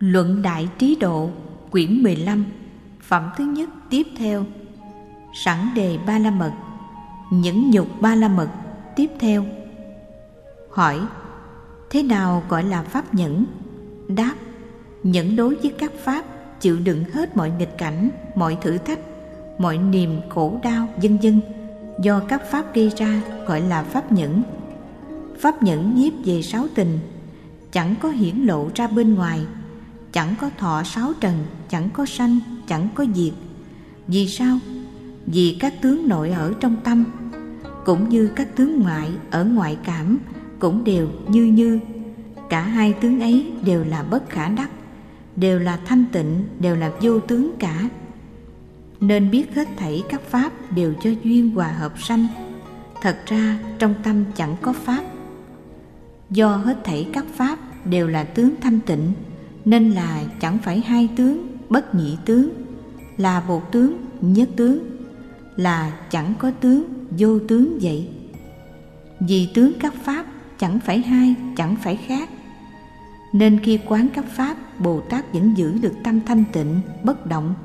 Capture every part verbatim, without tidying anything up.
Luận Đại Trí Độ, quyển mười lăm, phẩm thứ nhất tiếp theo. Sẵn đề Ba La Mật, những nhục Ba La Mật tiếp theo. Hỏi: thế nào gọi là pháp nhẫn? Đáp: nhẫn đối với các pháp chịu đựng hết mọi nghịch cảnh, mọi thử thách, mọi niềm khổ đau vân vân do các pháp gây ra gọi là pháp nhẫn. Pháp nhẫn nhiếp về sáu tình, chẳng có hiển lộ ra bên ngoài, chẳng có thọ sáu trần, chẳng có sanh, chẳng có diệt. Vì sao? Vì các tướng nội ở trong tâm, cũng như các tướng ngoại ở ngoại cảm, cũng đều như như. Cả hai tướng ấy đều là bất khả đắc, đều là thanh tịnh, đều là vô tướng cả. Nên biết hết thảy các pháp đều do duyên hòa hợp sanh. Thật ra trong tâm chẳng có pháp. Do hết thảy các pháp đều là tướng thanh tịnh, nên là chẳng phải hai tướng, bất nhị tướng, là một tướng, nhất tướng, là chẳng có tướng, vô tướng vậy. Vì tướng các pháp chẳng phải hai, chẳng phải khác, nên khi quán các pháp, Bồ Tát vẫn giữ được tâm thanh tịnh, bất động.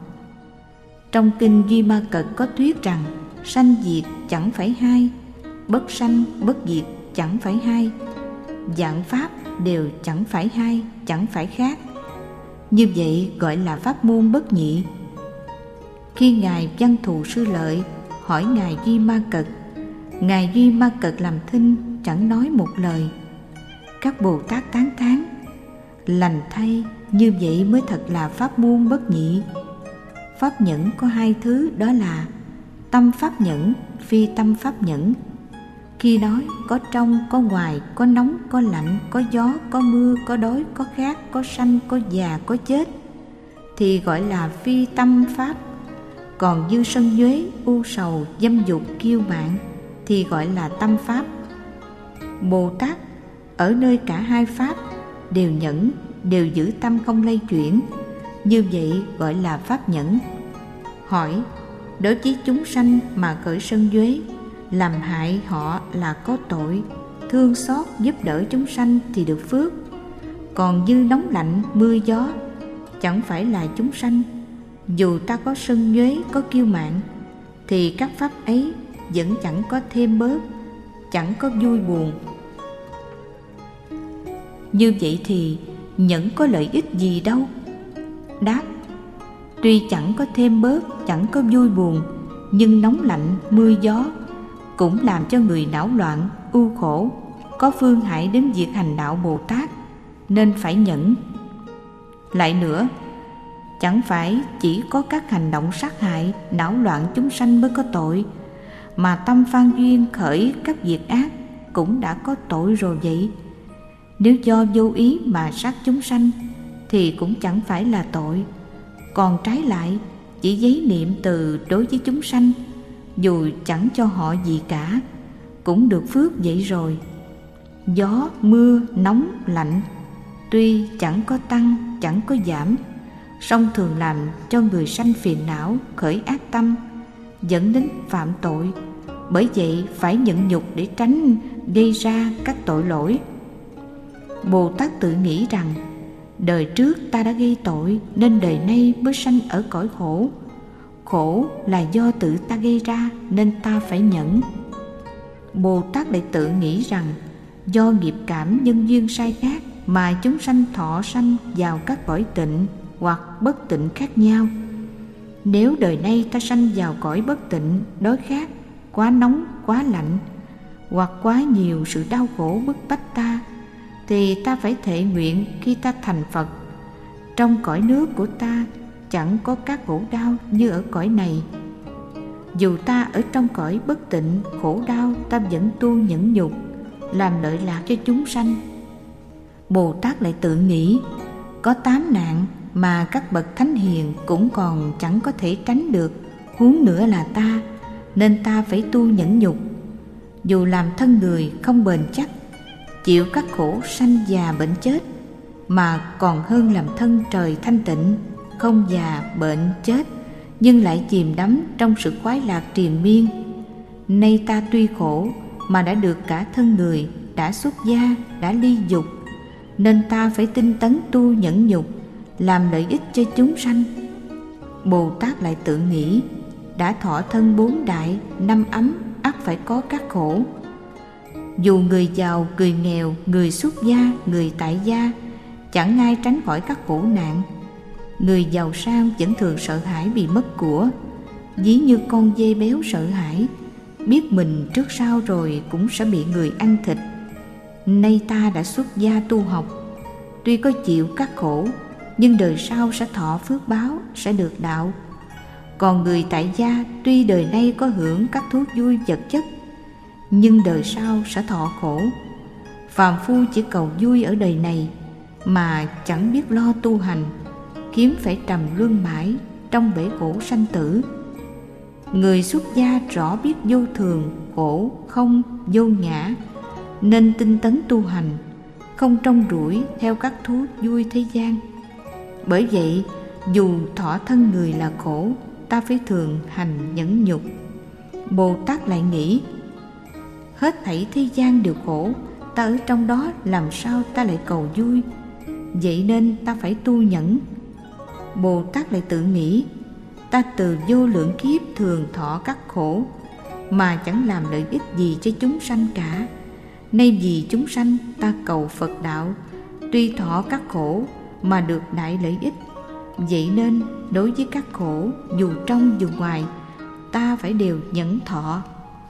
Trong kinh Duy Ma Cật có thuyết rằng sanh diệt chẳng phải hai, bất sanh bất diệt chẳng phải hai, vạn pháp đều chẳng phải hai, chẳng phải khác. Như vậy gọi là pháp môn bất nhị. Khi Ngài Văn Thù Sư Lợi hỏi Ngài Duy Ma Cật, Ngài Duy Ma Cật làm thinh, chẳng nói một lời. Các Bồ Tát tán thán: lành thay, như vậy mới thật là pháp môn bất nhị. Pháp nhẫn có hai thứ, đó là tâm pháp nhẫn, phi tâm pháp nhẫn. Khi nói có trong, có ngoài, có nóng, có lạnh, có gió, có mưa, có đói, có khát, có sanh, có già, có chết, thì gọi là phi tâm pháp. Còn dư sân nhuế, u sầu, dâm dục, kiêu mạn thì gọi là tâm pháp. Bồ Tát ở nơi cả hai pháp đều nhẫn, đều giữ tâm không lay chuyển, như vậy gọi là pháp nhẫn. Hỏi: đối với chúng sanh mà khởi sân nhuế, làm hại họ là có tội, thương xót giúp đỡ chúng sanh thì được phước. Còn dư nóng lạnh, mưa gió chẳng phải là chúng sanh, dù ta có sân nhuế, có kiêu mạn, thì các pháp ấy vẫn chẳng có thêm bớt, chẳng có vui buồn. Như vậy thì nhẫn có lợi ích gì đâu? Đáp: tuy chẳng có thêm bớt, chẳng có vui buồn, nhưng nóng lạnh, mưa gió cũng làm cho người não loạn, ưu khổ, có phương hại đến việc hành đạo Bồ Tát, nên phải nhẫn. Lại nữa, chẳng phải chỉ có các hành động sát hại, não loạn chúng sanh mới có tội, mà tâm phan duyên khởi các việc ác cũng đã có tội rồi vậy. Nếu do vô ý mà sát chúng sanh thì cũng chẳng phải là tội. Còn trái lại, chỉ giấy niệm từ đối với chúng sanh, dù chẳng cho họ gì cả, cũng được phước vậy rồi. Gió, mưa, nóng, lạnh tuy chẳng có tăng, chẳng có giảm, song thường làm cho người sanh phiền não, khởi ác tâm, dẫn đến phạm tội. Bởi vậy phải nhẫn nhục để tránh gây ra các tội lỗi. Bồ Tát tự nghĩ rằng đời trước ta đã gây tội, nên đời nay mới sanh ở cõi khổ. Khổ là do tự ta gây ra, nên ta phải nhẫn. Bồ Tát lại tự nghĩ rằng do nghiệp cảm nhân duyên sai khác mà chúng sanh thọ sanh vào các cõi tịnh hoặc bất tịnh khác nhau. Nếu đời nay ta sanh vào cõi bất tịnh, đói khát, quá nóng, quá lạnh, hoặc quá nhiều sự đau khổ bức bách ta, thì ta phải thệ nguyện khi ta thành Phật, trong cõi nước của ta chẳng có các khổ đau như ở cõi này. Dù ta ở trong cõi bất tịnh khổ đau, ta vẫn tu nhẫn nhục, làm lợi lạc cho chúng sanh. Bồ Tát lại tự nghĩ, có tám nạn mà các bậc thánh hiền cũng còn chẳng có thể tránh được, huống nữa là ta, nên ta phải tu nhẫn nhục. Dù làm thân người không bền chắc, chịu các khổ sanh già bệnh chết, mà còn hơn làm thân trời thanh tịnh, không già bệnh chết, nhưng lại chìm đắm trong sự khoái lạc triền miên. Nay ta tuy khổ mà đã được cả thân người, đã xuất gia, đã ly dục, nên ta phải tinh tấn tu nhẫn nhục, làm lợi ích cho chúng sanh. Bồ Tát lại tự nghĩ, đã thọ thân bốn đại, năm ấm, ắt phải có các khổ. Dù người giàu, người nghèo, người xuất gia, người tại gia, chẳng ai tránh khỏi các khổ nạn. Người giàu sang vẫn thường sợ hãi bị mất của, ví như con dê béo sợ hãi, biết mình trước sau rồi cũng sẽ bị người ăn thịt. Nay ta đã xuất gia tu học, tuy có chịu các khổ, nhưng đời sau sẽ thọ phước báo, sẽ được đạo. Còn người tại gia tuy đời nay có hưởng các thú vui vật chất, nhưng đời sau sẽ thọ khổ. Phàm phu chỉ cầu vui ở đời này mà chẳng biết lo tu hành, kiếm phải trầm luân mãi trong bể khổ sanh tử. Người xuất gia rõ biết vô thường, khổ, không, vô ngã, nên tinh tấn tu hành, không trông rủi theo các thú vui thế gian. Bởi vậy, dù thọ thân người là khổ, ta phải thường hành nhẫn nhục. Bồ Tát lại nghĩ, hết thảy thế gian đều khổ, ta ở trong đó làm sao ta lại cầu vui? Vậy nên ta phải tu nhẫn. Bồ Tát lại tự nghĩ, ta từ vô lượng kiếp thường thọ các khổ mà chẳng làm lợi ích gì cho chúng sanh cả. Nay vì chúng sanh ta cầu Phật đạo, tuy thọ các khổ mà được đại lợi ích. Vậy nên đối với các khổ, dù trong dù ngoài, ta phải đều nhẫn thọ.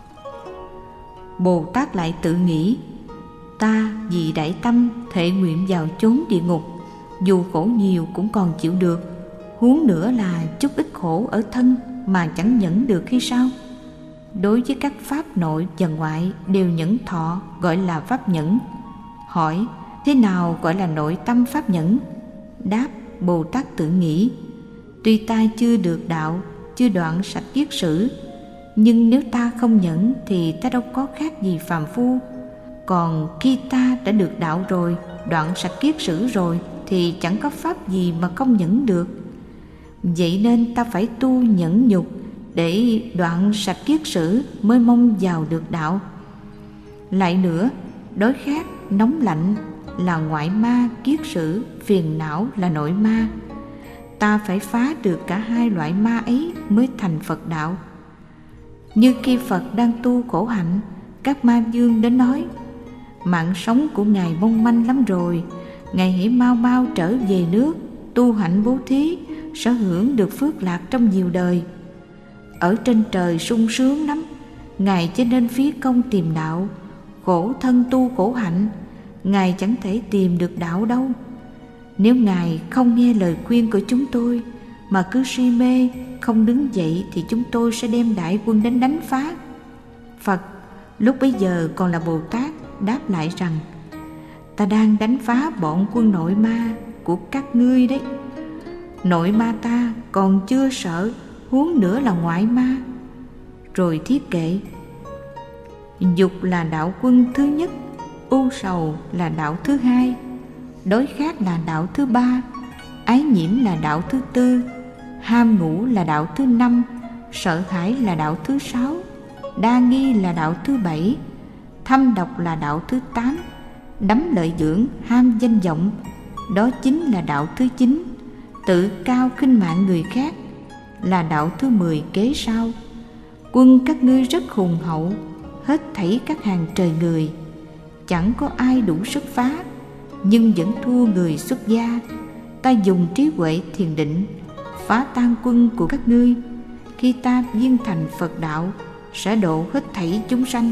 Bồ Tát lại tự nghĩ, ta vì đại tâm thệ nguyện vào chốn địa ngục, dù khổ nhiều cũng còn chịu được, huống nữa là chút ít khổ ở thân mà chẳng nhẫn được khi sao? Đối với các pháp nội và ngoại đều nhẫn thọ, gọi là pháp nhẫn. Hỏi, thế nào gọi là nội tâm pháp nhẫn? Đáp, Bồ Tát tự nghĩ, tuy ta chưa được đạo, chưa đoạn sạch kiết sử, nhưng nếu ta không nhẫn thì ta đâu có khác gì phàm phu. Còn khi ta đã được đạo rồi, đoạn sạch kiết sử rồi, thì chẳng có pháp gì mà không nhẫn được. Vậy nên ta phải tu nhẫn nhục để đoạn sạch kiết sử mới mong vào được đạo. Lại nữa, đối khác nóng lạnh là ngoại ma kiết sử, phiền não là nội ma. Ta phải phá được cả hai loại ma ấy mới thành Phật đạo. Như khi Phật đang tu khổ hạnh, các ma vương đến nói, mạng sống của Ngài mong manh lắm rồi, Ngài hãy mau mau trở về nước, tu hạnh bố thí, sẽ hưởng được phước lạc trong nhiều đời. Ở trên trời sung sướng lắm, Ngài cho nên phí công tìm đạo, khổ thân tu khổ hạnh, Ngài chẳng thể tìm được đạo đâu. Nếu Ngài không nghe lời khuyên của chúng tôi mà cứ si mê, không đứng dậy thì chúng tôi sẽ đem đại quân đến đánh phá. Phật lúc bấy giờ còn là Bồ Tát đáp lại rằng, ta đang đánh phá bọn quân nội ma của các ngươi đấy. Nội ma ta còn chưa sợ, huống nữa là ngoại ma. Rồi thiết kệ, dục là đạo quân thứ nhất, ưu sầu là đạo thứ hai, đối khác là đạo thứ ba, ái nhiễm là đạo thứ tư, ham ngủ là đạo thứ năm, sợ hãi là đạo thứ sáu, đa nghi là đạo thứ bảy, thâm độc là đạo thứ tám, đắm lợi dưỡng ham danh vọng, đó chính là đạo thứ chín, tự cao khinh mạng người khác là đạo thứ mười kế sau. Quân các ngươi rất hùng hậu, hết thảy các hàng trời người, chẳng có ai đủ sức phá, nhưng vẫn thua người xuất gia. Ta dùng trí huệ thiền định phá tan quân của các ngươi. Khi ta viên thành Phật đạo, sẽ độ hết thảy chúng sanh.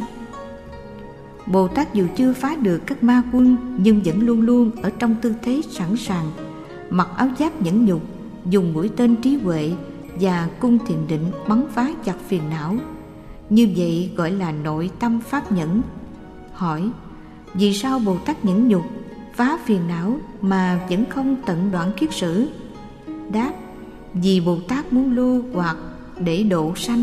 Bồ Tát dù chưa phá được các ma quân, nhưng vẫn luôn luôn ở trong tư thế sẵn sàng, mặc áo giáp nhẫn nhục, dùng mũi tên trí huệ và cung thiền định bắn phá chặt phiền não. Như vậy gọi là nội tâm pháp nhẫn. Hỏi, vì sao Bồ Tát nhẫn nhục phá phiền não mà vẫn không tận đoạn kiết sử? Đáp, vì Bồ Tát muốn lưu hoặc để độ sanh.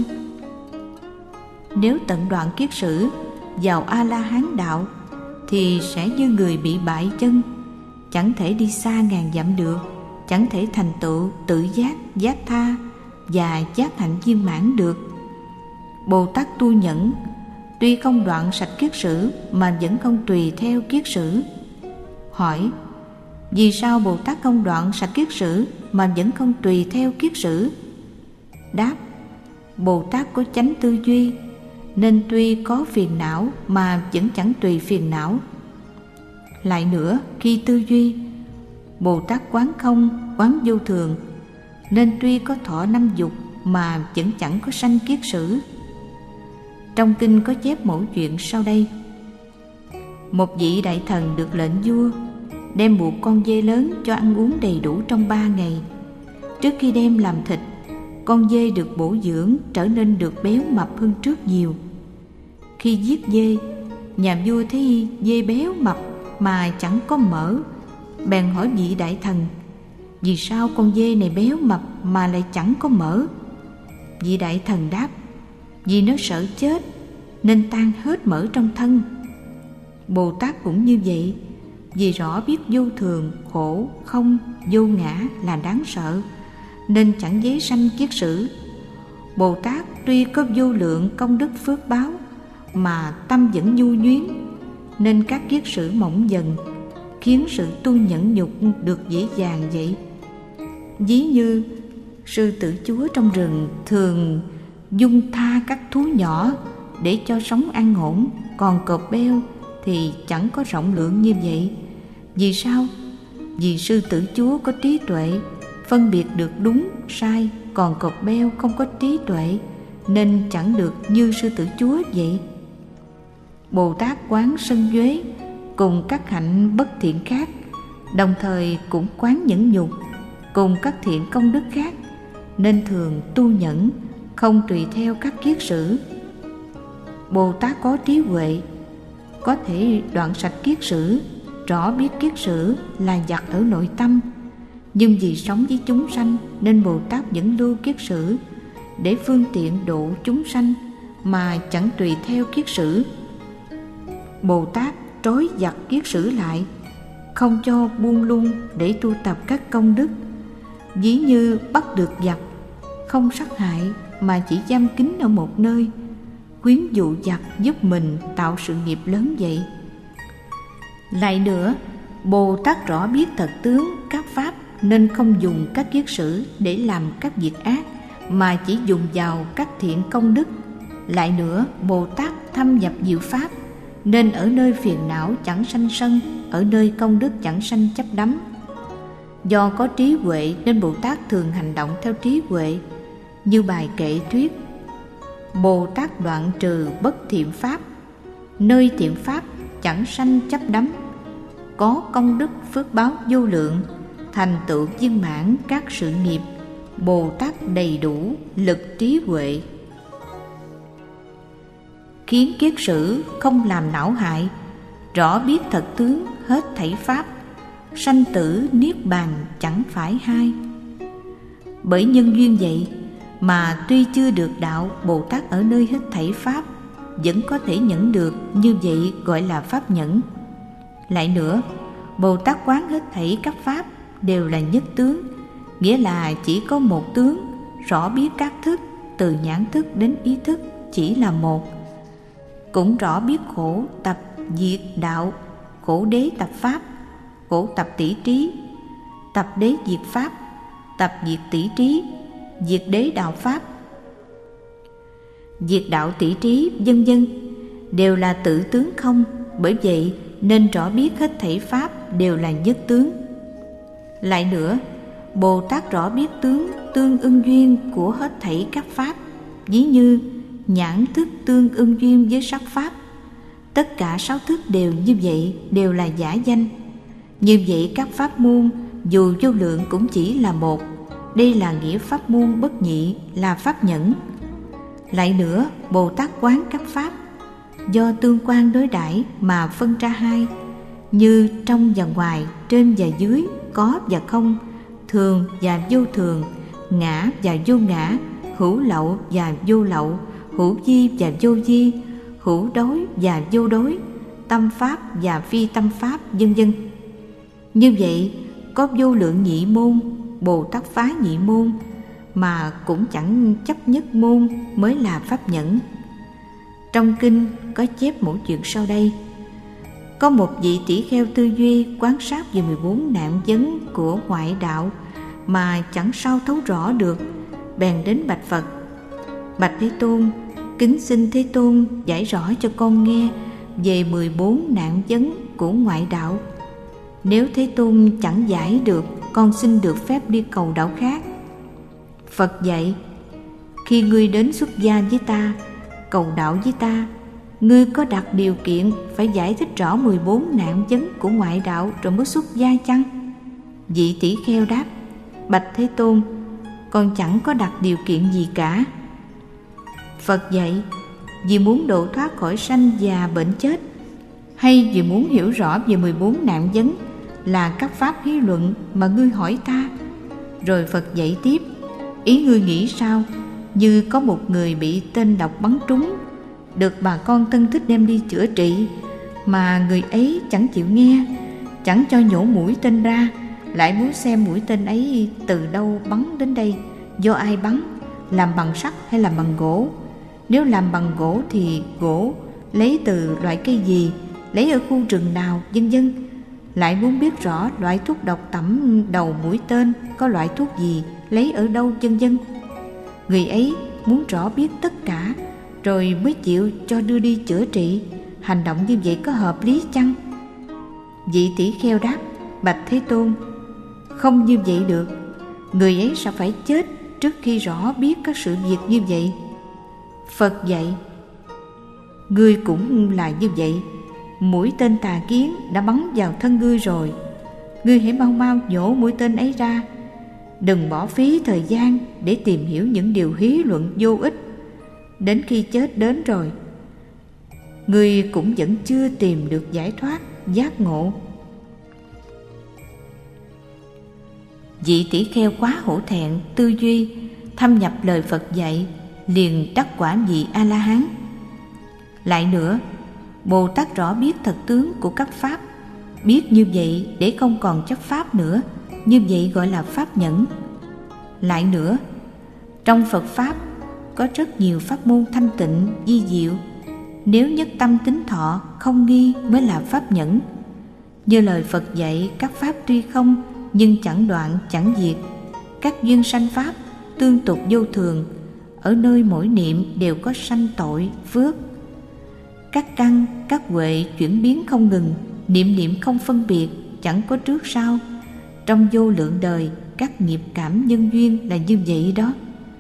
Nếu tận đoạn kiết sử vào A-la-hán đạo thì sẽ như người bị bại chân, chẳng thể đi xa ngàn dặm được, chẳng thể thành tựu tự giác, giác tha và giác hạnh viên mãn được. Bồ Tát tu nhẫn, tuy không đoạn sạch kiết sử mà vẫn không tùy theo kiết sử. Hỏi, Vì sao Bồ Tát không đoạn sạch kiết sử mà vẫn không tùy theo kiết sử? Đáp: Bồ Tát có chánh tư duy, nên tuy có phiền não mà vẫn chẳng tùy phiền não. Lại nữa, khi tư duy, Bồ Tát quán không, quán vô thường, nên tuy có thọ năm dục mà vẫn chẳng có sanh kiết sử. Trong kinh có chép mẫu chuyện sau đây. Một vị đại thần được lệnh vua đem buộc con dê lớn cho ăn uống đầy đủ trong ba ngày. Trước khi đem làm thịt, con dê được bổ dưỡng, trở nên được béo mập hơn trước nhiều. Khi giết dê, nhà vua thấy dê béo mập mà chẳng có mỡ, bèn hỏi vị đại thần: vì sao con dê này béo mập mà lại chẳng có mỡ? Vị đại thần đáp: vì nó sợ chết nên tan hết mỡ trong thân. Bồ Tát cũng như vậy, vì rõ biết vô thường, khổ, không, vô ngã là đáng sợ, nên chẳng giấy sanh kiết sử. Bồ Tát tuy có vô lượng công đức phước báo mà tâm vẫn nhu nhuyến, nên các kiết sử mỏng dần, khiến sự tu nhẫn nhục được dễ dàng vậy. Ví như sư tử chúa trong rừng thường dung tha các thú nhỏ để cho sống an ổn, còn cọp beo thì chẳng có rộng lượng như vậy. Vì sao? Vì sư tử chúa có trí tuệ, phân biệt được đúng, sai, còn cọp beo không có trí tuệ, nên chẳng được như sư tử chúa vậy. Bồ Tát quán sân uế cùng các hạnh bất thiện khác, đồng thời cũng quán nhẫn nhục cùng các thiện công đức khác, nên thường tu nhẫn, không tùy theo các kiết sử. Bồ Tát có trí huệ, có thể đoạn sạch kiết sử, rõ biết kiết sử là giặc ở nội tâm, nhưng vì sống với chúng sanh nên Bồ Tát vẫn lưu kiết sử để phương tiện độ chúng sanh mà chẳng tùy theo kiết sử. Bồ Tát trói giặc kiết sử lại, không cho buông lung để tu tập các công đức. Ví như bắt được giặc, không sát hại mà chỉ giam kín ở một nơi, khuyến dụ giặc giúp mình tạo sự nghiệp lớn vậy. Lại nữa, Bồ Tát rõ biết thật tướng các pháp, nên không dùng các kiết sử để làm các việc ác, mà chỉ dùng vào các thiện công đức. Lại nữa, Bồ Tát thâm nhập diệu pháp, nên ở nơi phiền não chẳng sanh sân, ở nơi công đức chẳng sanh chấp đắm. Do có trí huệ nên Bồ Tát thường hành động theo trí huệ. Như bài kệ thuyết: Bồ Tát đoạn trừ bất thiện pháp, nơi thiện pháp chẳng sanh chấp đắm, có công đức phước báo vô lượng, thành tựu viên mãn các sự nghiệp. Bồ Tát đầy đủ lực trí huệ, khiến kiết sử không làm não hại, rõ biết thật tướng hết thảy pháp, sanh tử niết bàn chẳng phải hai. Bởi nhân duyên vậy mà tuy chưa được đạo, Bồ Tát ở nơi hết thảy pháp vẫn có thể nhẫn được, như vậy gọi là pháp nhẫn. Lại nữa, Bồ Tát quán hết thảy các pháp đều là nhất tướng, nghĩa là chỉ có một tướng, rõ biết các thức, từ nhãn thức đến ý thức chỉ là một. Cũng rõ biết khổ tập diệt đạo, khổ đế tập pháp, khổ tập tỷ trí, tập đế diệt pháp, tập diệt tỷ trí, diệt đế đạo pháp, diệt đạo tỷ trí, vân vân, đều là tự tướng không. Bởi vậy nên rõ biết hết thảy pháp đều là nhất tướng. Lại nữa, Bồ Tát rõ biết tướng tương ưng duyên của hết thảy các pháp, ví như nhãn thức tương ưng duyên với sắc pháp. Tất cả sáu thức đều như vậy, đều là giả danh. Như vậy các pháp môn dù vô lượng cũng chỉ là một. Đây là nghĩa pháp môn bất nhị, là pháp nhẫn. Lại nữa, Bồ Tát quán các pháp do tương quan đối đãi mà phân ra hai, như trong và ngoài, trên và dưới, có và không, thường và vô thường, ngã và vô ngã, hữu lậu và vô lậu, hữu vi và vô vi, hữu đối và vô đối, tâm pháp và phi tâm pháp, vân vân. Như vậy có vô lượng nhị môn. Bồ Tát phá nhị môn mà cũng chẳng chấp nhất môn mới là pháp nhẫn. Trong kinh có chép một chuyện sau đây. Có một vị tỷ kheo tư duy quan sát về mười bốn nạn vấn của ngoại đạo mà chẳng sao thấu rõ được, bèn đến bạch Phật: Bạch Thế Tôn, kính xin Thế Tôn giải rõ cho con nghe về mười bốn nạn vấn của ngoại đạo. Nếu Thế Tôn chẳng giải được, con xin được phép đi cầu đạo khác. Phật dạy: Khi ngươi đến xuất gia với ta, cầu đạo với ta, ngươi có đặt điều kiện phải giải thích rõ mười bốn nạn vấn của ngoại đạo rồi mới xuất gia chăng? Vị tỷ kheo đáp: Bạch Thế Tôn, con chẳng có đặt điều kiện gì cả. Phật dạy: Vì muốn độ thoát khỏi sanh già bệnh chết, hay vì muốn hiểu rõ về mười bốn nạn vấn là các pháp lý luận mà ngươi hỏi ta? Rồi Phật dạy tiếp: Ý ngươi nghĩ sao? Như có một người bị tên độc bắn trúng, được bà con thân thích đem đi chữa trị, mà người ấy chẳng chịu nghe, chẳng cho nhổ mũi tên ra, lại muốn xem mũi tên ấy từ đâu bắn đến đây, do ai bắn, làm bằng sắt hay làm bằng gỗ. Nếu làm bằng gỗ thì gỗ lấy từ loại cây gì, lấy ở khu rừng nào, vân vân. Lại muốn biết rõ loại thuốc độc tẩm đầu mũi tên có loại thuốc gì, lấy ở đâu, vân vân. Người ấy muốn rõ biết tất cả rồi mới chịu cho đưa đi chữa trị. Hành động như vậy có hợp lý chăng? Vị tỷ kheo đáp: Bạch Thế Tôn, không như vậy được. Người ấy sẽ phải chết trước khi rõ biết các sự việc như vậy. Phật dạy: Ngươi cũng là như vậy. Mũi tên tà kiến đã bắn vào thân ngươi rồi. Ngươi hãy mau mau nhổ mũi tên ấy ra. Đừng bỏ phí thời gian để tìm hiểu những điều hí luận vô ích. Đến khi chết đến rồi, ngươi cũng vẫn chưa tìm được giải thoát, giác ngộ. Vị tỷ kheo quá hổ thẹn, tư duy, thâm nhập lời Phật dạy, liền đắc quả vị A-la-hán. Lại nữa, Bồ Tát rõ biết thật tướng của các pháp. Biết như vậy để không còn chấp pháp nữa, như vậy gọi là pháp nhẫn. Lại nữa, trong Phật Pháp có rất nhiều pháp môn thanh tịnh, vi diệu. Nếu nhất tâm tín thọ, không nghi mới là pháp nhẫn. Như lời Phật dạy, các pháp tuy không, nhưng chẳng đoạn, chẳng diệt. Các duyên sanh pháp, tương tục vô thường. Ở nơi mỗi niệm đều có sanh tội, phước. Các căn, các huệ chuyển biến không ngừng. Niệm niệm không phân biệt, chẳng có trước sau. Trong vô lượng đời, các nghiệp cảm nhân duyên là như vậy đó.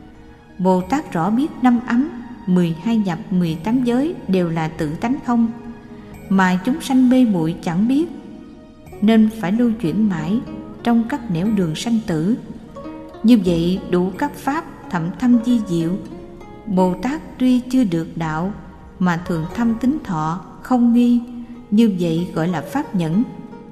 Bồ Tát rõ biết năm ấm, mười hai nhập, mười tám giới đều là tự tánh không, mà chúng sanh mê muội chẳng biết, nên phải lưu chuyển mãi trong các nẻo đường sanh tử. Như vậy đủ các pháp thậm thâm vi diệu. Bồ Tát tuy chưa được đạo mà thường thâm tín thọ, không nghi, như vậy gọi là pháp nhẫn.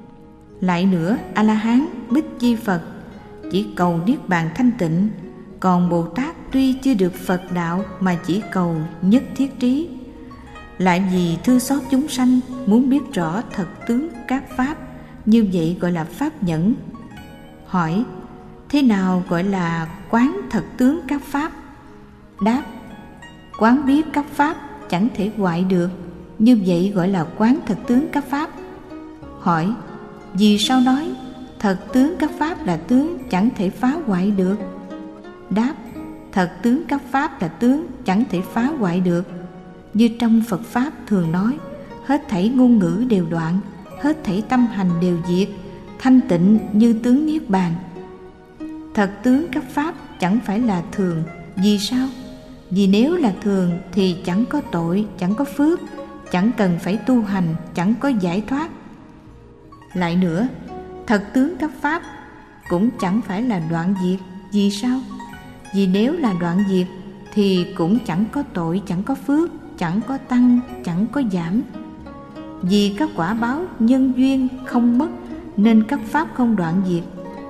Lại nữa, A-la-hán, Bích Chi Phật chỉ cầu niết bàn thanh tịnh, còn Bồ Tát tuy chưa được Phật đạo mà chỉ cầu nhất thiết trí. Lại vì thương xót chúng sanh, muốn biết rõ thật tướng các pháp, như vậy gọi là pháp nhẫn. Hỏi: Thế nào gọi là quán thật tướng các pháp? Đáp: Quán biết các pháp chẳng thể hoại được, như vậy gọi là quán thật tướng các pháp. Hỏi: Vì sao nói thật tướng các pháp là tướng chẳng thể phá hoại được? Đáp: Thật tướng các pháp là tướng chẳng thể phá hoại được. Như trong Phật Pháp thường nói, hết thảy ngôn ngữ đều đoạn, hết thảy tâm hành đều diệt, thanh tịnh như tướng niết bàn. Thật tướng các pháp chẳng phải là thường. Vì sao? Vì nếu là thường thì chẳng có tội, chẳng có phước, chẳng cần phải tu hành, chẳng có giải thoát. Lại nữa, thật tướng các pháp cũng chẳng phải là đoạn diệt. Vì sao? Vì nếu là đoạn diệt thì cũng chẳng có tội, chẳng có phước, chẳng có tăng, chẳng có giảm. Vì các quả báo nhân duyên không mất nên các pháp không đoạn diệt.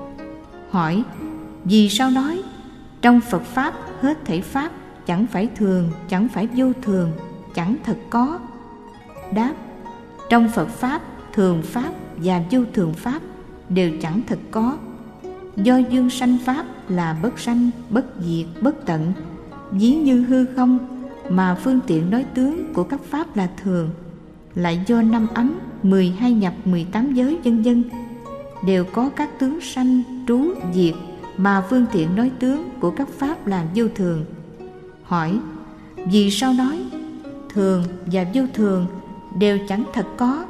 Hỏi: Vì sao nói trong Phật Pháp hết thảy pháp chẳng phải thường, chẳng phải vô thường, chẳng thật có? Đáp: Trong Phật Pháp, thường pháp và vô thường pháp đều chẳng thật có. Do duyên sanh pháp là bất sanh, bất diệt, bất tận, ví như hư không, mà phương tiện nói tướng của các pháp là thường. lại do năm ấm, mười hai nhập, mười tám giới vân vân, đều có các tướng sanh, trú, diệt, mà phương tiện nói tướng của các pháp là vô thường. Hỏi: vì sao nói thường và vô thường đều chẳng thật có?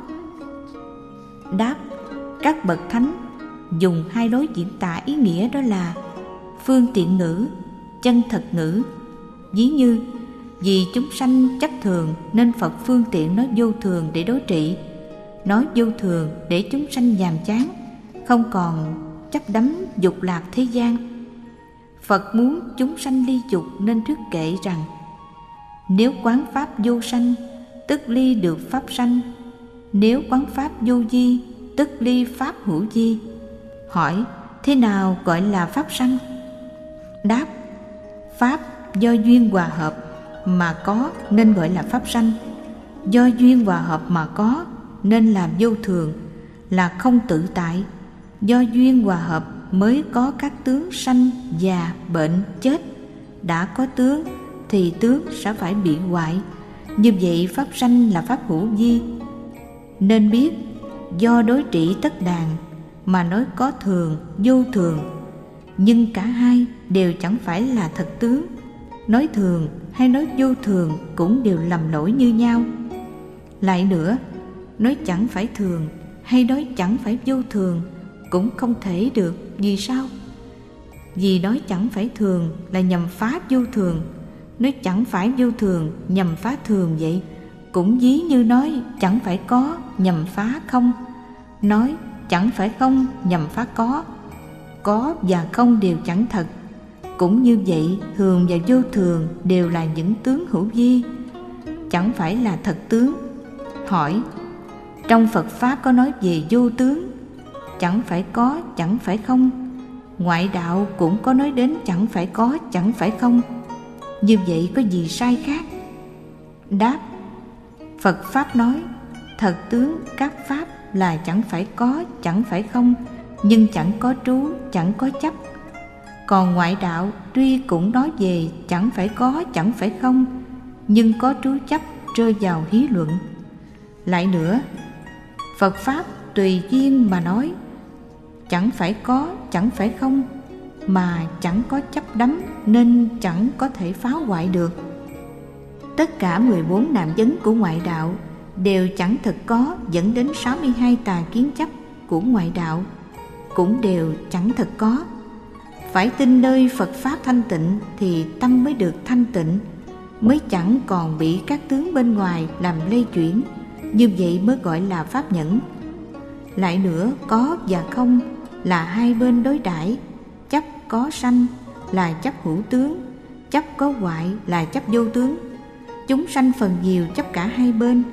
Đáp: các bậc thánh dùng hai lối diễn tả ý nghĩa, đó là phương tiện ngữ, chân thật ngữ. Ví như vì chúng sanh chấp thường nên Phật phương tiện nói vô thường để đối trị, nói vô thường để chúng sanh nhàm chán, không còn chấp đắm dục lạc thế gian. Phật muốn chúng sanh ly dục nên thuyết kệ rằng: nếu quán pháp vô sanh, tức ly được pháp sanh; nếu quán pháp vô vi, tức ly pháp hữu vi. Hỏi: thế nào gọi là pháp sanh? Đáp: pháp do duyên hòa hợp mà có nên gọi là pháp sanh, do duyên hòa hợp mà có nên là vô thường, là không tự tại. Do duyên hòa hợp mới có các tướng sanh, già, bệnh, chết. Đã có tướng thì tướng sẽ phải bị hoại. Như vậy pháp sanh là pháp hữu vi. Nên biết do đối trị tất đàn mà nói có thường, vô thường, nhưng cả hai đều chẳng phải là thật tướng. Nói thường hay nói vô thường cũng đều lầm lỗi như nhau. Lại nữa, nói chẳng phải thường hay nói chẳng phải vô thường cũng không thể được. Vì sao? Vì nói chẳng phải thường là nhằm phá vô thường, nói chẳng phải vô thường nhằm phá thường vậy. Cũng ví như nói chẳng phải có nhằm phá không, nói chẳng phải không nhằm phá có. Có và không đều chẳng thật. Cũng như vậy, thường và vô thường đều là những tướng hữu vi, chẳng phải là thật tướng. Hỏi: trong Phật Pháp có nói về vô tướng, chẳng phải có, chẳng phải không. Ngoại đạo cũng có nói đến chẳng phải có, chẳng phải không. Như vậy có gì sai khác? Đáp: Phật Pháp nói thật tướng các Pháp là chẳng phải có, chẳng phải không, nhưng chẳng có trú, chẳng có chấp. Còn ngoại đạo tuy cũng nói về chẳng phải có, chẳng phải không, nhưng có trú chấp, rơi vào hí luận. Lại nữa, Phật Pháp tùy duyên mà nói chẳng phải có, chẳng phải không, mà chẳng có chấp đắm nên chẳng có thể phá hoại được. Tất cả mười bốn nạn vấn của ngoại đạo đều chẳng thực có, dẫn đến sáu mươi hai tà kiến chấp của ngoại đạo cũng đều chẳng thực có. Phải tin nơi Phật Pháp thanh tịnh thì tâm mới được thanh tịnh, mới chẳng còn bị các tướng bên ngoài làm lây chuyển. Như vậy mới gọi là Pháp nhẫn. Lại nữa, có và không là hai bên đối đãi. Chấp có sanh là chấp hữu tướng, chấp có hoại là chấp vô tướng. Chúng sanh phần nhiều chấp cả hai bên,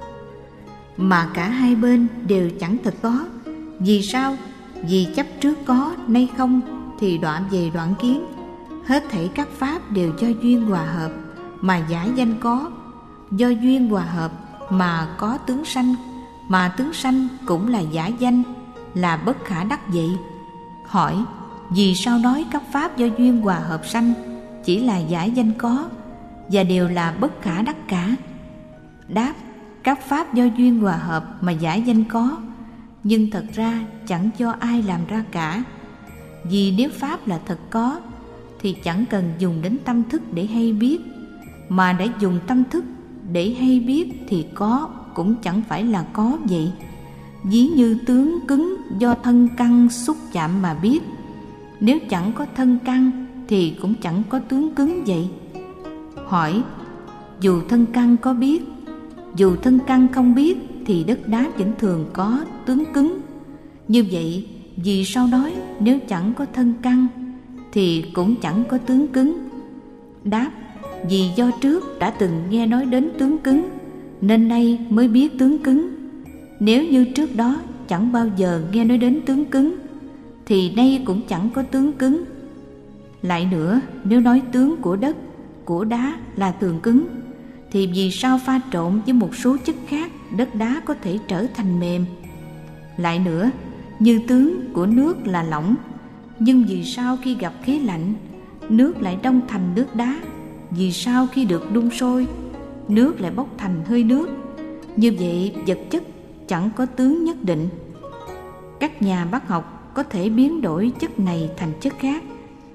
mà cả hai bên đều chẳng thật có. Vì sao? Vì chấp trước có, nay không thì đọa về đoạn kiến. Hết thảy các pháp đều do duyên hòa hợp mà giả danh có, do duyên hòa hợp mà có tướng sanh, mà tướng sanh cũng là giả danh, là bất khả đắc vậy. Hỏi: vì sao nói các pháp do duyên hòa hợp sanh chỉ là giả danh có và đều là bất khả đắc cả? Đáp: các pháp do duyên hòa hợp mà giả danh có, nhưng thật ra chẳng do ai làm ra cả. Vì nếu pháp là thật có thì chẳng cần dùng đến tâm thức để hay biết, mà đã dùng tâm thức để hay biết thì có cũng chẳng phải là có vậy. Ví như tướng cứng do thân căn xúc chạm mà biết, nếu chẳng có thân căn thì cũng chẳng có tướng cứng vậy. Hỏi: dù thân căn có biết, dù thân căn không biết thì đất đá vẫn thường có tướng cứng. Như vậy vì sao nói nếu chẳng có thân căn thì cũng chẳng có tướng cứng? Đáp: vì do trước đã từng nghe nói đến tướng cứng nên nay mới biết tướng cứng. Nếu như trước đó chẳng bao giờ nghe nói đến tướng cứng thì nay cũng chẳng có tướng cứng. Lại nữa, nếu nói tướng của đất, của đá là tường cứng thì vì sao pha trộn với một số chất khác đất đá có thể trở thành mềm? Lại nữa, như tướng của nước là lỏng, nhưng vì sao khi gặp khí lạnh nước lại đông thành nước đá? Vì sao khi được đun sôi nước lại bốc thành hơi nước? Như vậy vật chất chẳng có tướng nhất định. Các nhà bác học có thể biến đổi chất này thành chất khác.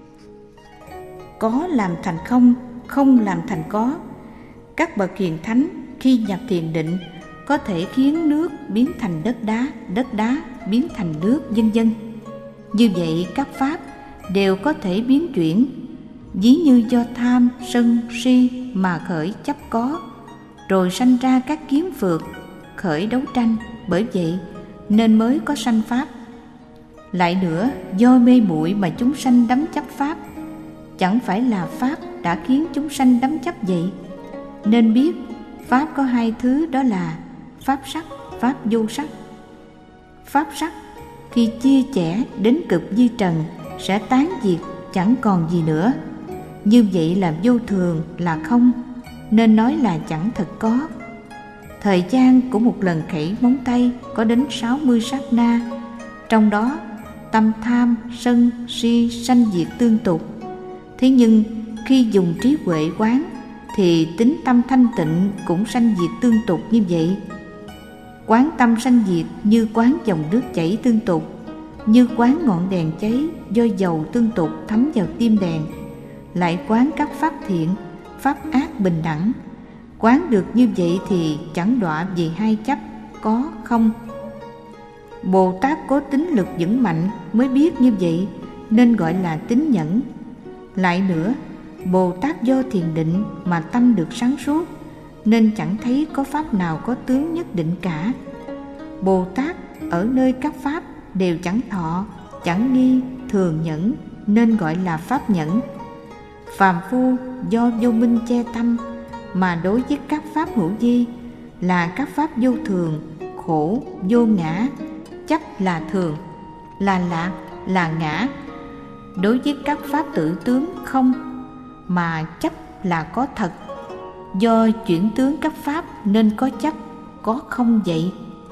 Có làm thành không, không làm thành có. Các bậc hiền thánh khi nhập thiền định có thể khiến nước biến thành đất đá, đất đá biến thành nước, vân vân. Như vậy các pháp đều có thể biến chuyển. Ví như do tham, sân, si mà khởi chấp có, rồi sanh ra các kiến phược, khởi đấu tranh. Bởi vậy nên mới có sanh pháp. Lại nữa, do mê muội mà chúng sanh đắm chấp pháp. Chẳng phải là pháp đã khiến chúng sanh đắm chấp vậy. Nên biết pháp có hai thứ, đó là pháp sắc, pháp vô sắc. Pháp sắc khi chia chẻ đến cực di trần sẽ tán diệt, chẳng còn gì nữa. Như vậy là vô thường, là không, nên nói là chẳng thật có. Thời gian của một lần khẩy móng tay có đến sáu mươi sát na. Trong đó tâm tham, sân, si sanh diệt tương tục. Thế nhưng khi dùng trí huệ quán thì tính tâm thanh tịnh cũng sanh diệt tương tục như vậy. Quán tâm sanh diệt như quán dòng nước chảy tương tục, như quán ngọn đèn cháy do dầu tương tục thấm vào tim đèn. Lại quán các pháp thiện, pháp ác bình đẳng. Quán được như vậy thì chẳng đọa về hai chấp có không. Bồ Tát có tính lực vững mạnh mới biết như vậy, nên gọi là tín nhẫn. Lại nữa, Bồ Tát do thiền định mà tâm được sáng suốt, nên chẳng thấy có pháp nào có tướng nhất định cả. Bồ Tát ở nơi các pháp đều chẳng thọ, chẳng nghi, thường nhẫn, nên gọi là pháp nhẫn. Phàm phu do vô minh che tâm mà đối với các pháp hữu vi là các pháp vô thường, khổ, vô ngã, chấp là thường, là lạc, là ngã. Đối với các pháp tự tướng không mà chấp là có thật. Do chuyển tướng các pháp nên có chấp, có không vậy.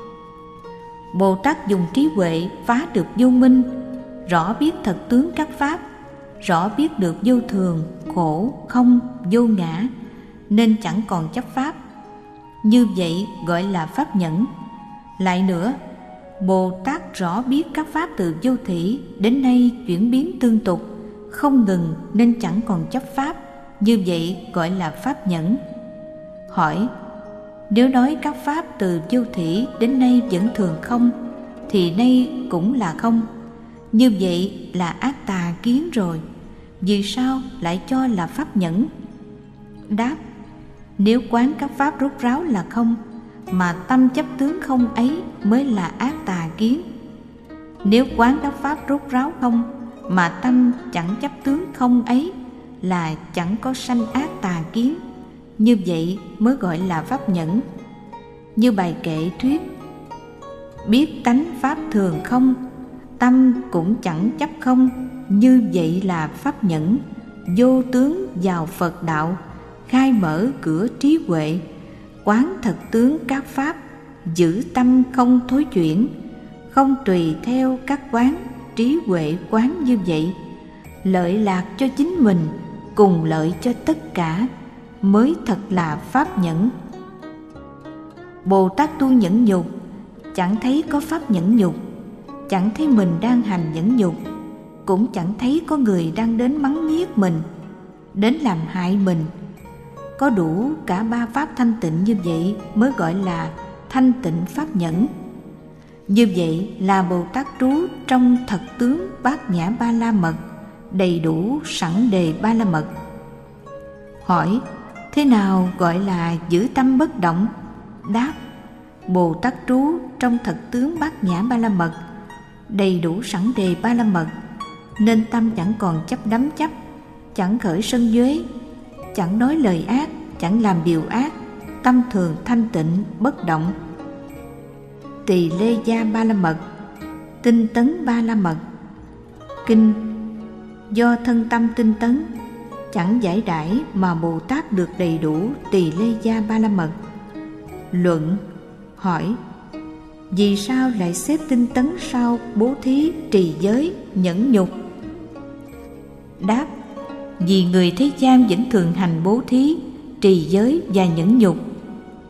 Bồ Tát dùng trí huệ phá được vô minh, rõ biết thật tướng các pháp, rõ biết được vô thường, khổ, không, vô ngã, nên chẳng còn chấp pháp. Như vậy gọi là pháp nhẫn. Lại nữa, Bồ Tát rõ biết các pháp từ vô thỉ đến nay chuyển biến tương tục, không ngừng nên chẳng còn chấp pháp. Như vậy gọi là pháp nhẫn. Hỏi: nếu nói các pháp từ vô thỉ đến nay vẫn thường không, thì nay cũng là không. Như vậy là ác tà kiến rồi. Vì sao lại cho là pháp nhẫn? Đáp: nếu quán các pháp rốt ráo là không, mà tâm chấp tướng không ấy mới là ác tà kiến. Nếu quán các pháp rốt ráo không, mà tâm chẳng chấp tướng không ấy, là chẳng có sanh ác tà kiến. Như vậy mới gọi là pháp nhẫn. Như bài kệ thuyết: biết tánh pháp thường không, tâm cũng chẳng chấp không. Như vậy là pháp nhẫn. Vô tướng vào Phật đạo, khai mở cửa trí huệ. Quán thật tướng các pháp, giữ tâm không thối chuyển. Không tùy theo các quán, trí huệ quán như vậy. Lợi lạc cho chính mình, cùng lợi cho tất cả, mới thật là pháp nhẫn. Bồ Tát tu nhẫn nhục, chẳng thấy có pháp nhẫn nhục, chẳng thấy mình đang hành nhẫn nhục, cũng chẳng thấy có người đang đến mắng nhiếc mình, đến làm hại mình. Có đủ cả ba pháp thanh tịnh như vậy mới gọi là thanh tịnh pháp nhẫn. Như vậy là Bồ Tát trú trong thật tướng bát nhã ba la mật, đầy đủ sẵn đề ba la mật. Hỏi: thế nào gọi là giữ tâm bất động? Đáp: Bồ Tát trú trong thật tướng bát nhã ba la mật, đầy đủ sẵn đề ba la mật, nên tâm chẳng còn chấp đắm chấp, chẳng khởi sân uế, chẳng nói lời ác, chẳng làm điều ác, tâm thường thanh tịnh bất động. Tỳ lê gia ba la mật, tinh tấn ba la mật. Kinh: do thân tâm tinh tấn, chẳng giải đãi mà Bồ Tát được đầy đủ tỳ lê gia ba la mật. Luận: hỏi: vì sao lại xếp tinh tấn sau bố thí, trì giới, nhẫn nhục? Đáp: vì người thế gian vẫn thường hành bố thí, trì giới và nhẫn nhục.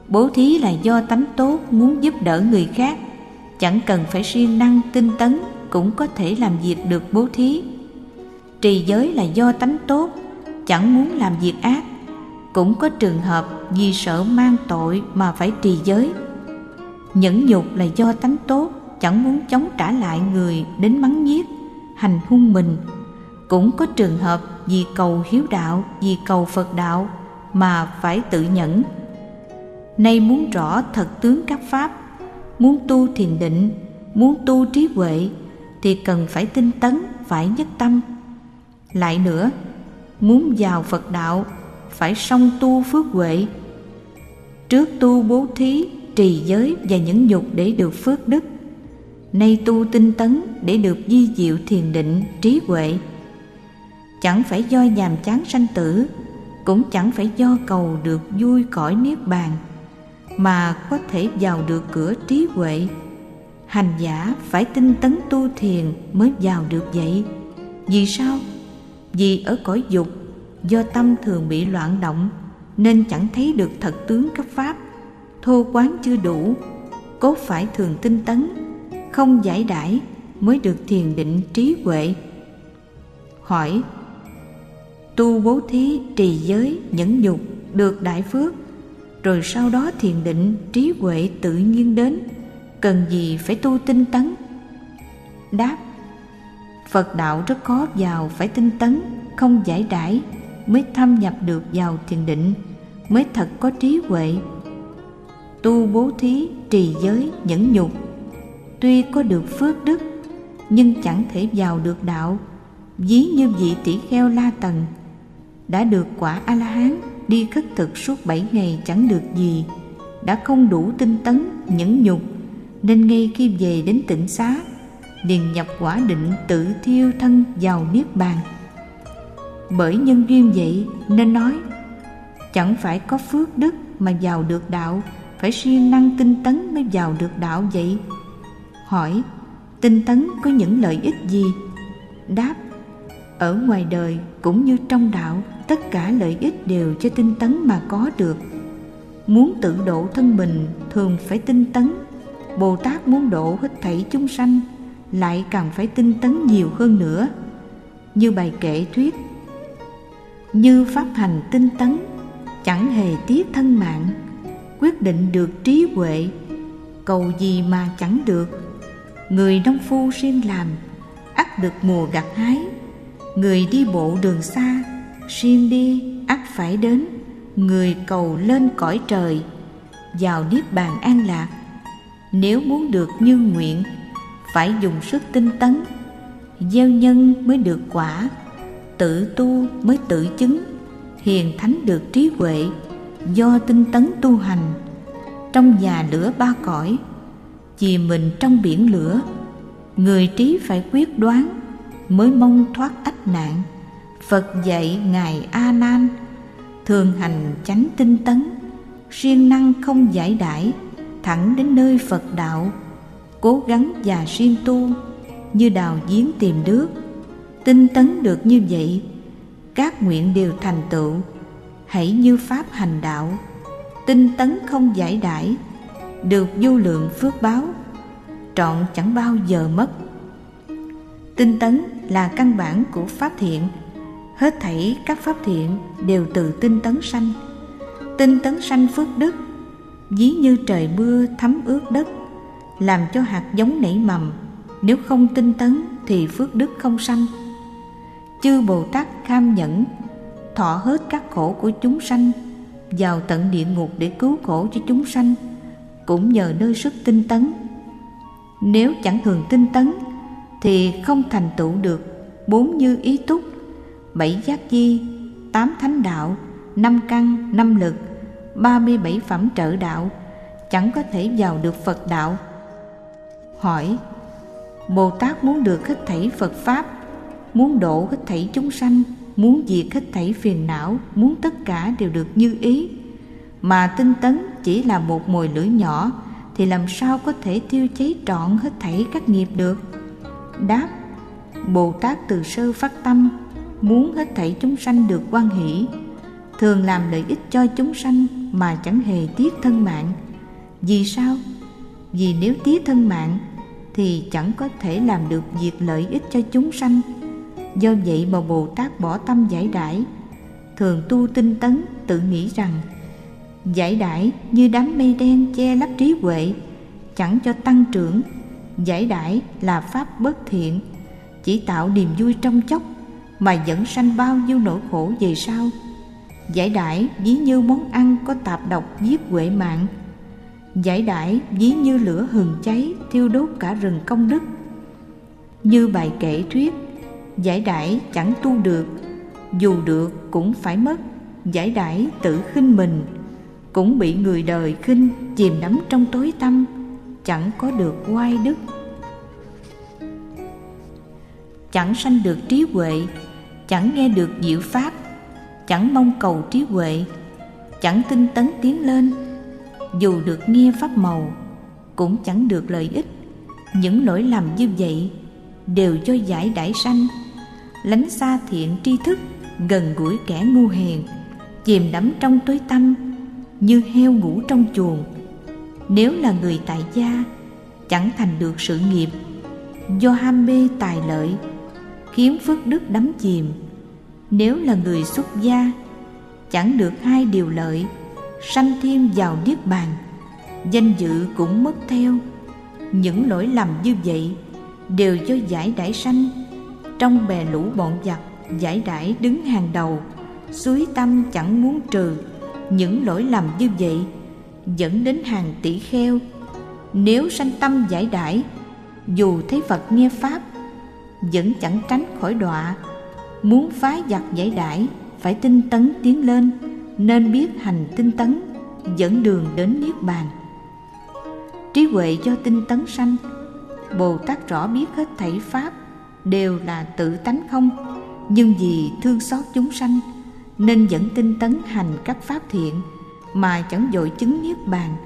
Bố thí là do tánh tốt muốn giúp đỡ người khác, chẳng cần phải siêng năng tinh tấn cũng có thể làm việc được bố thí. Trì giới là do tánh tốt, chẳng muốn làm việc ác, cũng có trường hợp vì sợ mang tội mà phải trì giới. Nhẫn nhục là do tánh tốt, chẳng muốn chống trả lại người đến mắng nhiếc, hành hung mình, cũng có trường hợp vì cầu hiếu đạo, vì cầu Phật đạo mà phải tự nhẫn. Nay muốn rõ thật tướng các pháp, muốn tu thiền định, muốn tu trí huệ thì cần phải tinh tấn, phải nhất tâm. Lại nữa, muốn vào Phật đạo phải song tu phước huệ. Trước tu bố thí, trì giới và nhẫn nhục để được phước đức, nay tu tinh tấn để được vi diệu thiền định trí huệ. Chẳng phải do nhàm chán sanh tử, cũng chẳng phải do cầu được vui cõi niết bàn, mà có thể vào được cửa trí huệ. Hành giả phải tinh tấn tu thiền mới vào được vậy. Vì sao? Vì ở cõi dục, do tâm thường bị loạn động nên chẳng thấy được thật tướng các pháp, thô quán chưa đủ, cốt phải thường tinh tấn, không giải đãi mới được thiền định trí huệ. Hỏi: tu bố thí, trì giới, nhẫn nhục được đại phước, rồi sau đó thiền định trí huệ tự nhiên đến, cần gì phải tu tinh tấn? Đáp: Phật đạo rất khó vào, phải tinh tấn, không giải đãi mới thâm nhập được vào thiền định, mới thật có trí huệ. Tu bố thí, trì giới, nhẫn nhục tuy có được phước đức, nhưng chẳng thể vào được đạo. Ví như vị tỷ kheo La Tần đã được quả A-la-hán, đi khất thực suốt bảy ngày chẳng được gì, đã không đủ tinh tấn, nhẫn nhục, nên ngay khi về đến tịnh xá liền nhập quả định, tự thiêu thân vào niết bàn. Bởi nhân duyên vậy nên nói, chẳng phải có phước đức mà vào được đạo, phải siêng năng tinh tấn mới vào được đạo vậy. Hỏi: tinh tấn có những lợi ích gì? Đáp: ở ngoài đời cũng như trong đạo, tất cả lợi ích đều cho tinh tấn mà có được. Muốn tự độ thân mình thường phải tinh tấn. Bồ Tát muốn độ hết thảy chúng sanh lại càng phải tinh tấn nhiều hơn nữa. Như bài kệ thuyết: như pháp hành tinh tấn, chẳng hề tiếc thân mạng, quyết định được trí huệ, cầu gì mà chẳng được. Người nông phu siêng làm, ắt được mùa gặt hái. Người đi bộ đường xa, siêng đi ắt phải đến. Người cầu lên cõi trời, vào niết bàn an lạc. Nếu muốn được như nguyện, phải dùng sức tinh tấn. Gieo nhân mới được quả, tự tu mới tự chứng. Hiền thánh được trí huệ, do tinh tấn tu hành. Trong già lửa ba cõi, chìm mình trong biển lửa. Người trí phải quyết đoán, mới mong thoát ách nạn. Phật dạy ngài A Nan, thường hành chánh tinh tấn, siêng năng không giải đãi, thẳng đến nơi Phật đạo. Cố gắng và siêng tu, như đào giếng tìm nước. Tinh tấn được như vậy, các nguyện đều thành tựu. Hãy như pháp hành đạo, tinh tấn không giải đãi, được vô lượng phước báo, trọn chẳng bao giờ mất. Tinh tấn là căn bản của pháp thiện. Hết thảy các pháp thiện đều từ tinh tấn sanh. Tinh tấn sanh phước đức, ví như trời mưa thấm ướt đất, làm cho hạt giống nảy mầm. Nếu không tinh tấn thì phước đức không sanh. Chư Bồ Tát kham nhẫn, thọ hết các khổ của chúng sanh, vào tận địa ngục để cứu khổ cho chúng sanh, cũng nhờ nơi sức tinh tấn. Nếu chẳng thường tinh tấn thì không thành tựu được bốn như ý túc, bảy giác chi, tám thánh đạo, năm căn, năm lực, ba mươi bảy phẩm trợ đạo, chẳng có thể vào được Phật đạo. Hỏi: Bồ Tát muốn được hết thảy Phật Pháp, muốn độ hết thảy chúng sanh, muốn diệt hết thảy phiền não, muốn tất cả đều được như ý, mà tinh tấn chỉ là một mồi lửa nhỏ, thì làm sao có thể tiêu cháy trọn hết thảy các nghiệp được? Đáp: Bồ Tát từ sơ phát tâm, muốn hết thảy chúng sanh được hoan hỷ, thường làm lợi ích cho chúng sanh mà chẳng hề tiếc thân mạng. Vì sao? Vì nếu tiếc thân mạng thì chẳng có thể làm được việc lợi ích cho chúng sanh. Do vậy mà Bồ Tát bỏ tâm giải đãi, thường tu tinh tấn, tự nghĩ rằng giải đãi như đám mây đen che lấp trí huệ, chẳng cho tăng trưởng. Giải đãi là pháp bất thiện, chỉ tạo niềm vui trong chốc mà dẫn sanh bao nhiêu nỗi khổ về sau. Giải đãi ví như món ăn có tạp độc giết huệ mạng. Giải đãi ví như lửa hừng cháy thiêu đốt cả rừng công đức. Như bài kệ thuyết, giải đãi chẳng tu được, dù được cũng phải mất. Giải đãi tự khinh mình, cũng bị người đời khinh, chìm đắm trong tối tăm, chẳng có được oai đức. Chẳng sanh được trí huệ, chẳng nghe được diệu pháp, chẳng mong cầu trí huệ, chẳng tinh tấn tiến lên. Dù được nghe pháp màu, cũng chẳng được lợi ích. Những lỗi lầm như vậy đều do giải đãi sanh. Lánh xa thiện tri thức, gần gũi kẻ ngu hèn, chìm đắm trong tối tăm, như heo ngủ trong chuồng. Nếu là người tại gia, chẳng thành được sự nghiệp, do ham mê tài lợi, khiến phước đức đắm chìm. Nếu là người xuất gia, chẳng được hai điều lợi, sanh thêm vào niết bàn, danh dự cũng mất theo. Những lỗi lầm như vậy đều do giải đãi sanh. Trong bè lũ bọn giặc, giải đãi đứng hàng đầu, suối tâm chẳng muốn trừ. Những lỗi lầm như vậy dẫn đến hàng tỷ kheo. Nếu sanh tâm giải đãi, dù thấy Phật nghe pháp, vẫn chẳng tránh khỏi đọa. Muốn phá giặc giải đãi, phải tinh tấn tiến lên, nên biết hành tinh tấn, dẫn đường đến niết bàn. Trí huệ do tinh tấn sanh. Bồ Tát rõ biết hết thảy pháp đều là tự tánh không, nhưng vì thương xót chúng sanh nên vẫn tinh tấn hành các pháp thiện mà chẳng vội chứng niết bàn.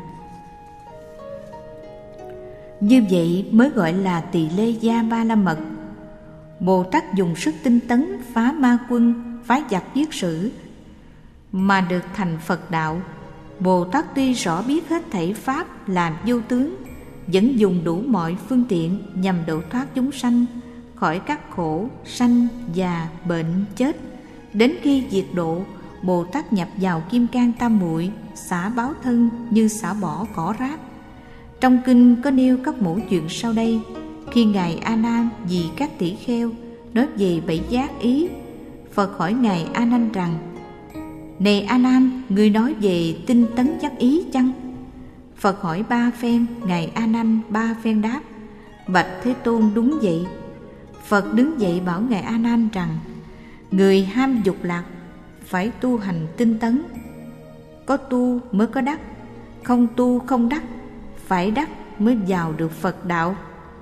Như vậy mới gọi là Tỳ Lê Gia Ba La Mật. Bồ Tát dùng sức tinh tấn phá ma quân, phá giặc giết sử mà được thành Phật đạo. Bồ Tát tuy rõ biết hết thảy pháp là vô tướng, vẫn dùng đủ mọi phương tiện nhằm độ thoát chúng sanh khỏi các khổ sanh, già, bệnh, chết. Đến khi diệt độ, Bồ Tát nhập vào kim cang tam muội, xả báo thân như xả bỏ cỏ rác. Trong kinh có nêu các mẫu chuyện sau đây. Khi Ngài A Nan vì các tỷ kheo nói về bảy giác ý, Phật hỏi Ngài A Nan rằng: Này A Nan, ngươi nói về tinh tấn giác ý chăng? Phật hỏi ba phen, Ngài A Nan ba phen đáp: Bạch Thế Tôn, đúng vậy. Phật đứng dậy bảo Ngài A Nan rằng: Người ham dục lạc phải tu hành tinh tấn. Có tu mới có đắc, không tu không đắc, phải đắc mới vào được Phật đạo.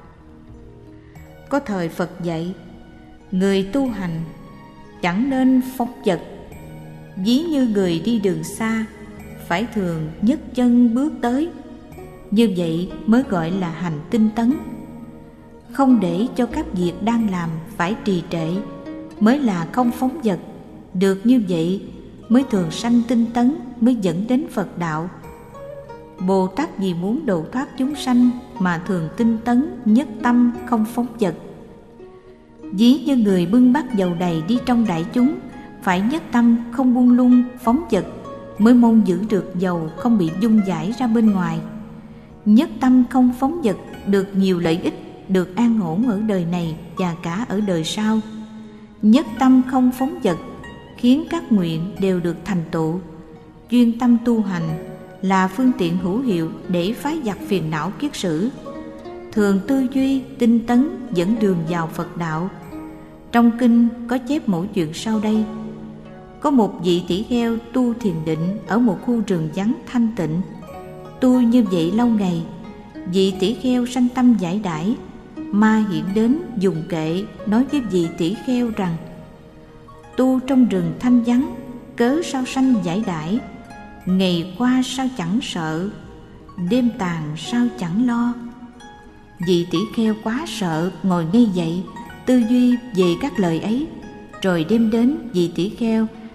Có thời Phật dạy, người tu hành chẳng nên phóng dật. Ví như người đi đường xa, phải thường nhấc chân bước tới. Như vậy mới gọi là hành tinh tấn. Không để cho các việc đang làm phải trì trệ, mới là không phóng dật. Được như vậy mới thường sanh tinh tấn, mới dẫn đến Phật đạo. Bồ Tát vì muốn độ thoát chúng sanh mà thường tinh tấn, nhất tâm không phóng dật. Ví như người bưng bát dầu đầy đi trong đại chúng, phải nhất tâm không buông lung phóng dật, mới mong giữ được dầu không bị dung giải ra bên ngoài. Nhất tâm không phóng dật được nhiều lợi ích, được an ổn ở đời này và cả ở đời sau. Nhất tâm không phóng dật khiến các nguyện đều được thành tựu. Chuyên tâm tu hành là phương tiện hữu hiệu để phá giặc phiền não kiết sử. Thường tư duy tinh tấn dẫn đường vào Phật đạo. Trong kinh có chép mẫu chuyện sau đây. Có một vị tỷ kheo tu thiền định ở một khu rừng vắng thanh tịnh. Tu như vậy lâu ngày, vị tỷ kheo sanh tâm giải đãi. Ma hiện đến dùng kệ nói với vị tỷ kheo rằng: Tu trong rừng thanh vắng, cớ sao sanh giải đãi? Ngày qua sao chẳng sợ, đêm tàn sao chẳng lo? Vị tỷ kheo quá sợ, ngồi ngay dậy tư duy về các lời ấy. Rồi đêm đến, vị tỷ kheo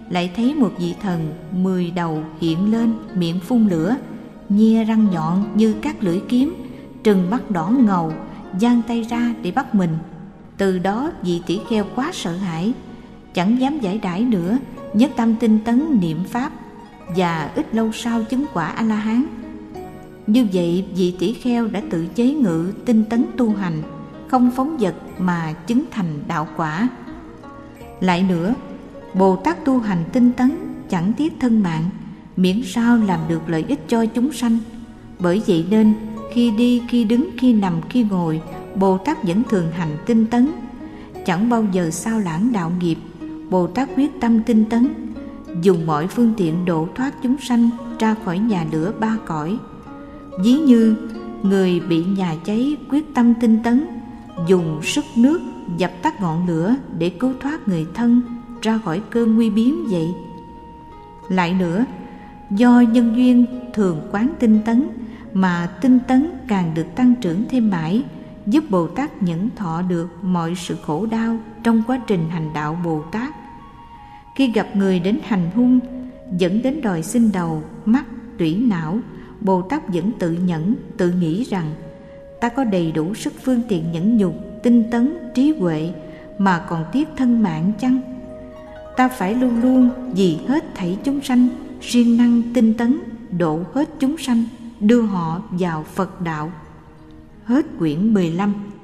lại thấy một vị thần mười đầu hiện lên, miệng phun lửa, nhe răng nhọn như các lưỡi kiếm, trừng mắt đỏ ngầu, giang tay ra để bắt mình. Từ đó vị tỷ kheo quá sợ hãi, chẳng dám giải đãi nữa, nhất tâm tinh tấn niệm pháp, và ít lâu sau chứng quả A La Hán. Như vậy, vị tỷ kheo đã tự chế ngự tinh tấn tu hành, không phóng dật mà chứng thành đạo quả. Lại nữa, Bồ Tát tu hành tinh tấn chẳng tiếc thân mạng, miễn sao làm được lợi ích cho chúng sanh. Bởi vậy nên khi đi, khi đứng, khi nằm, khi ngồi, Bồ Tát vẫn thường hành tinh tấn, chẳng bao giờ sao lãng đạo nghiệp. Bồ Tát quyết tâm tinh tấn, dùng mọi phương tiện độ thoát chúng sanh ra khỏi nhà lửa ba cõi. Ví như người bị nhà cháy quyết tâm tinh tấn, dùng sức nước dập tắt ngọn lửa để cứu thoát người thân ra khỏi cơn nguy biến vậy. Lại nữa, do nhân duyên thường quán tinh tấn mà tinh tấn càng được tăng trưởng thêm mãi, giúp Bồ Tát nhẫn thọ được mọi sự khổ đau trong quá trình hành đạo Bồ Tát. Khi gặp người đến hành hung, dẫn đến đòi xin đầu, mắt, tủy não, Bồ Tát vẫn tự nhẫn, tự nghĩ rằng ta có đầy đủ sức phương tiện nhẫn nhục, tinh tấn, trí huệ mà còn tiếc thân mạng chăng? Ta phải luôn luôn vì hết thảy chúng sanh, siêng năng tinh tấn, độ hết chúng sanh, đưa họ vào Phật đạo. Hết quyển mười lăm.